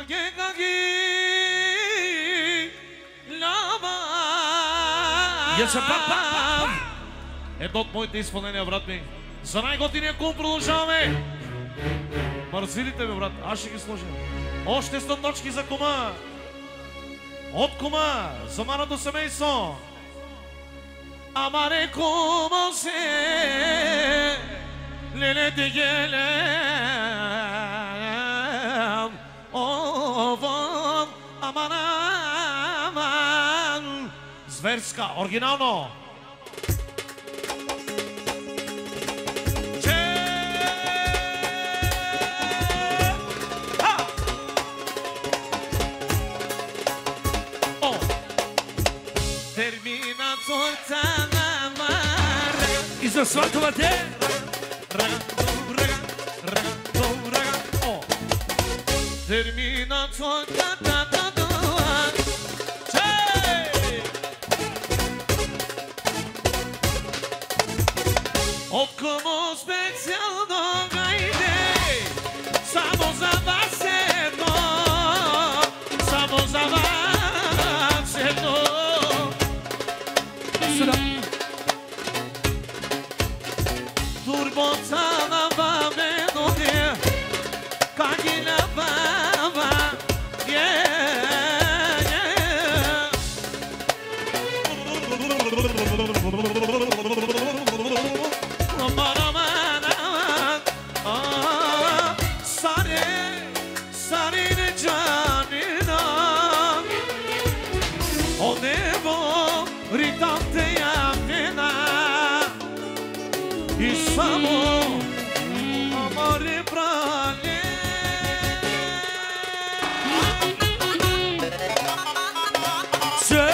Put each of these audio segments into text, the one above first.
Едно от моите изпълнения, брат ми. За най-готиния кум продължаваме. Мързилите, бе, брат. Аз ще ги сложа. Още 100 точки за кума. От кума за маното семейство. Амаре кума се лелете гелем ован аман зверска, оригинално. И за сватовате термина Около специално гайде само за вас едно, само за вас едно. Турбоца на бабено де, как и на баба, Sare canina, o nebo ritante yapena. I samo amore brale se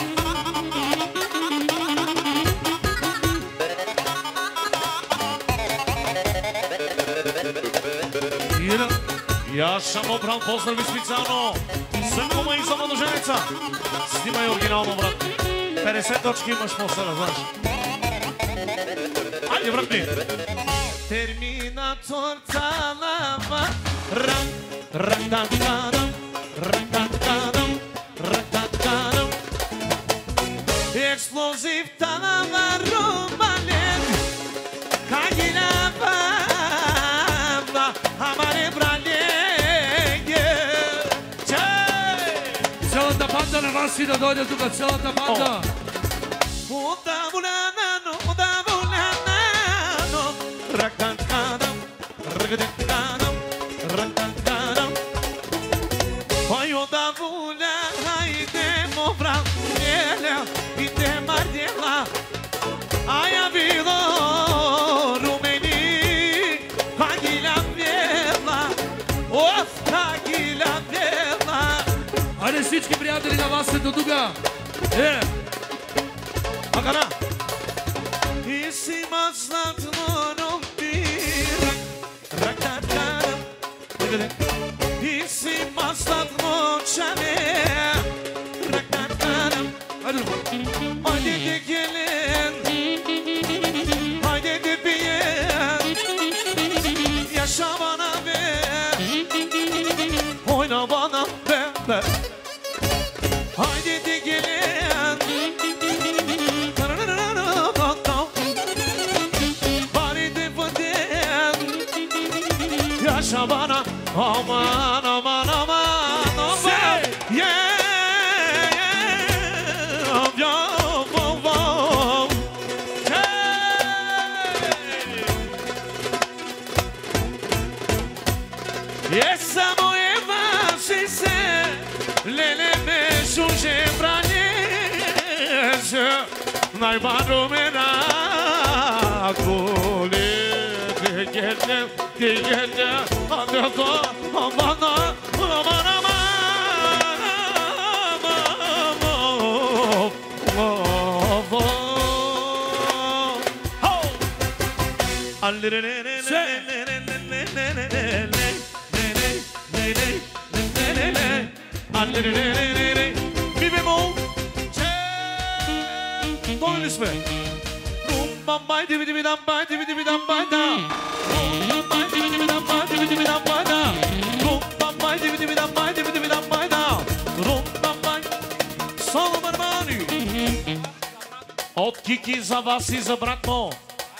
ja sam obran pozdravi specijalno za koma i za mladoženeca. Snimaj originalno, brate. 50 точки имаш после, знаеш. Ajde, vrati! Terminator calama ram ram dan dan ram dan dan ram dan dan Explosiv talama rumalet Kagina bamba Amare bralege Цялата банда на вас и да дойде тук, цялата банда. Poi o da vula, haide mobra, ele e te mardela. Aia vilo rumeni, kagila vela, of kagila vela. Хайде всички приятели на вас до тук. Агара. И си мазнатно ромбира, ракатара. И си мазнатно чане, ракатара. Haydi de gelin, haydi de biyen, yaşa bana be, oyna bana be. Haydi de gelin, bari de fıdyen, yaşa bana, aman aman aman aman, yeah. Essa moeva se se lele me suje branese nai baromera kole de gele ando amana amana Mi bemol Ton ismi Rumban bay dividi bidan bay dividi bidan bay da Rumban bay dividi bidan bay dividi bidan bay da Rumban bay dividi bidan bay dividi Кики за вас и за брат му.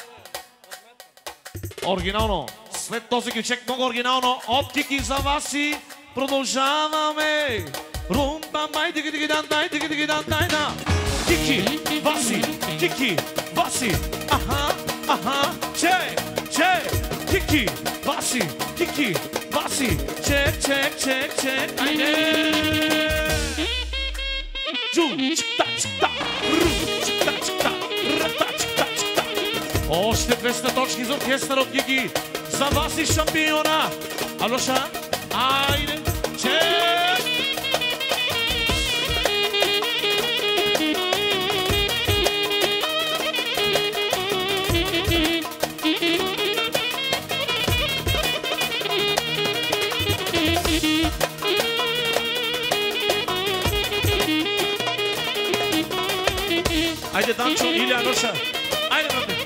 Оригинално. След този ключек много оригинално. От Кики за вас и продължаваме. Румба май диги диги дан дай диги диги дан дай на. Кики, Васи, Кики, Васи. Аха, аха, че, Кики, Васи, Кики, Васи. Чек, айде. Джу, чикта, чикта, ру, чикта, чикта, рата, чикта, чикта. Още 200 точки за оркестър от Кики. За вас и шампиона. Алоша, айде, чек. Айде, Данчо или Алоша. Айде, брате.